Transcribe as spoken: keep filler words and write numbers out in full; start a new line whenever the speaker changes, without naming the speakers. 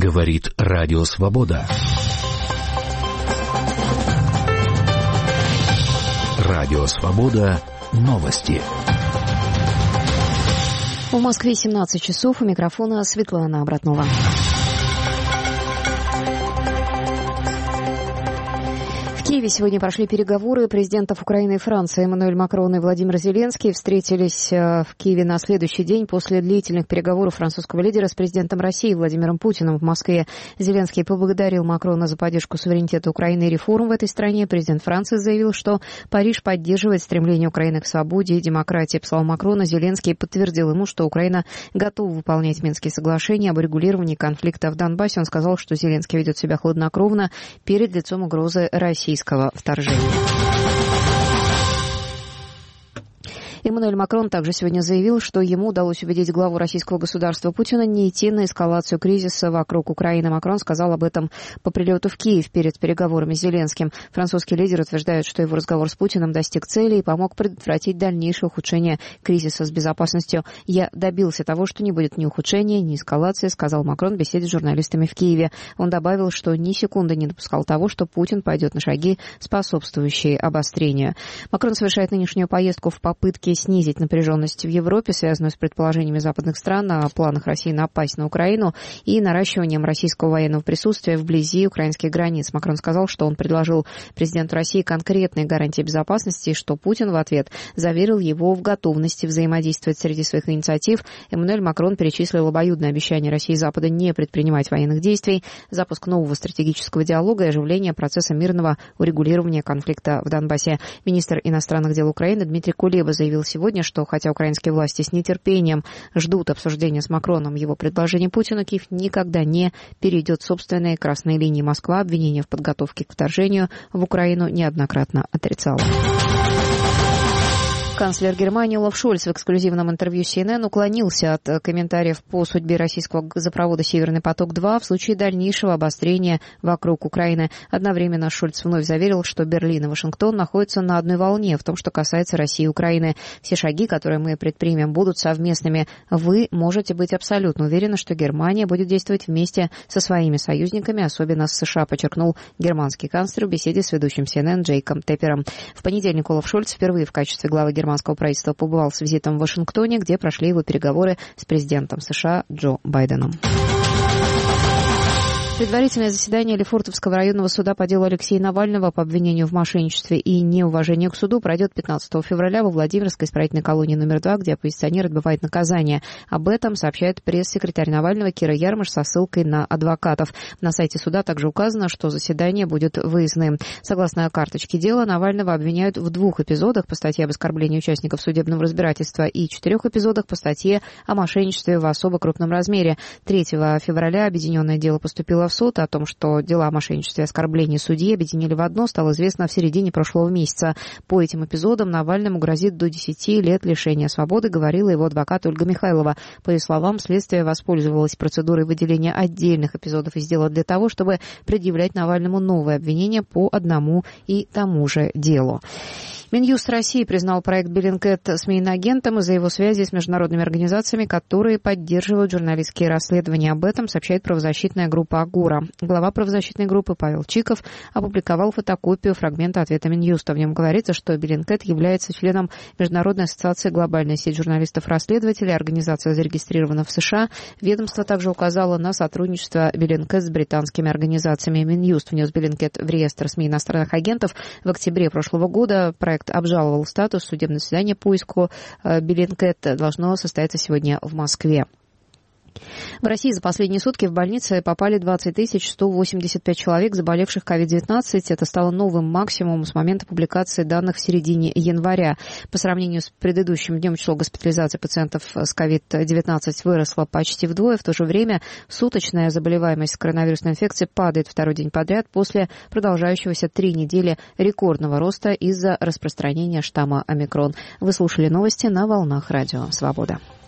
Говорит Радио Свобода. Радио Свобода. Новости.
В Москве семнадцать часов. У микрофона Светлана Обратнова. В Киеве сегодня прошли переговоры президентов Украины и Франции. Эммануэль Макрон и Владимир Зеленский встретились в Киеве на следующий день после длительных переговоров французского лидера с президентом России Владимиром Путиным в Москве. Зеленский поблагодарил Макрона за поддержку суверенитета Украины и реформ в этой стране. Президент Франции заявил, что Париж поддерживает стремление Украины к свободе и демократии. По словам Макрона, Зеленский подтвердил ему, что Украина готова выполнять Минские соглашения об урегулировании конфликта в Донбассе. Он сказал, что Зеленский ведет себя хладнокровно перед лицом угрозы российского вторжения. Эммануэль Макрон также сегодня заявил, что ему удалось убедить главу российского государства Путина не идти на эскалацию кризиса вокруг Украины. Макрон сказал об этом по прилету в Киев перед переговорами с Зеленским. Французский лидер утверждает, что его разговор с Путиным достиг цели и помог предотвратить дальнейшее ухудшение кризиса с безопасностью. «Я добился того, что не будет ни ухудшения, ни эскалации», сказал Макрон в беседе с журналистами в Киеве. Он добавил, что ни секунды не допускал того, что Путин пойдет на шаги, способствующие обострению. Макрон совершает нынешнюю поездку в попытке снизить напряженность в Европе, связанную с предположениями западных стран о планах России напасть на Украину и наращиванием российского военного присутствия вблизи украинских границ. Макрон сказал, что он предложил президенту России конкретные гарантии безопасности и что Путин в ответ заверил его в готовности взаимодействовать. Среди своих инициатив Эммануэль Макрон перечислил обоюдное обещание России и Запада не предпринимать военных действий, запуск нового стратегического диалога и оживление процесса мирного урегулирования конфликта в Донбассе. Министр иностранных дел Украины Дмитрий Кулеба заявил сегодня, что хотя украинские власти с нетерпением ждут обсуждения с Макроном его предложений Путину, Киев никогда не перейдет собственные красные линии. Москва обвинения в подготовке к вторжению в Украину неоднократно отрицала. Канцлер Германии Олаф Шольц в эксклюзивном интервью си эн эн уклонился от комментариев по судьбе российского газопровода «Северный поток-два» в случае дальнейшего обострения вокруг Украины. Одновременно Шольц вновь заверил, что Берлин и Вашингтон находятся на одной волне в том, что касается России и Украины. Все шаги, которые мы предпримем, будут совместными. Вы можете быть абсолютно уверены, что Германия будет действовать вместе со своими союзниками, особенно с США, подчеркнул германский канцлер в беседе с ведущим си эн эн Джейком Теппером. В понедельник Олаф Шольц впервые в качестве главы Германии германского правительства побывал с визитом в Вашингтоне, где прошли его переговоры с президентом США Джо Байденом. Предварительное заседание Лефортовского районного суда по делу Алексея Навального по обвинению в мошенничестве и неуважении к суду пройдет пятнадцатого февраля во Владимирской исправительной колонии номер два, где оппозиционер отбывает наказание. Об этом сообщает пресс-секретарь Навального Кира Ярмаш со ссылкой на адвокатов. На сайте суда также указано, что заседание будет выездным. Согласно карточке дела, Навального обвиняют в двух эпизодах по статье об оскорблении участников судебного разбирательства и четырех эпизодах по статье о мошенничестве в особо крупном размере. третьего февраля объединенное дело поступило в суд. О том, что дела о мошенничестве и оскорблении судьи объединили в одно, стало известно в середине прошлого месяца. По этим эпизодам Навальному грозит до десяти лет лишения свободы, говорила его адвокат Ольга Михайлова. По ее словам, следствие воспользовалось процедурой выделения отдельных эпизодов из дела для того, чтобы предъявлять Навальному новые обвинения по одному и тому же делу. Минюст России признал проект Bellingcat СМИ агентом из-за его связи с международными организациями, которые поддерживают журналистские расследования. Об этом сообщает правозащитная группа «Агора». Глава правозащитной группы Павел Чиков опубликовал фотокопию фрагмента ответа Минюста. В нем говорится, что Bellingcat является членом Международной ассоциации «Глобальная сеть журналистов-расследователей», организация зарегистрирована в США. Ведомство также указало на сотрудничество Bellingcat с британскими организациями. Минюст внес Bellingcat в реестр СМИ иностранных агентов. В октябре прошлого года проект обжаловал статус. Судебное заседание по иску Bellingcat должно состояться сегодня в Москве. В России за последние сутки в больницы попали двадцать тысяч сто восемьдесят пять человек, заболевших ковид девятнадцать. Это стало новым максимумом с момента публикации данных в середине января. По сравнению с предыдущим днем число госпитализаций пациентов с ковид девятнадцать выросло почти вдвое. В то же время суточная заболеваемость коронавирусной инфекцией падает второй день подряд после продолжающегося три недели рекордного роста из-за распространения штамма омикрон. Вы слушали новости на волнах Радио Свобода.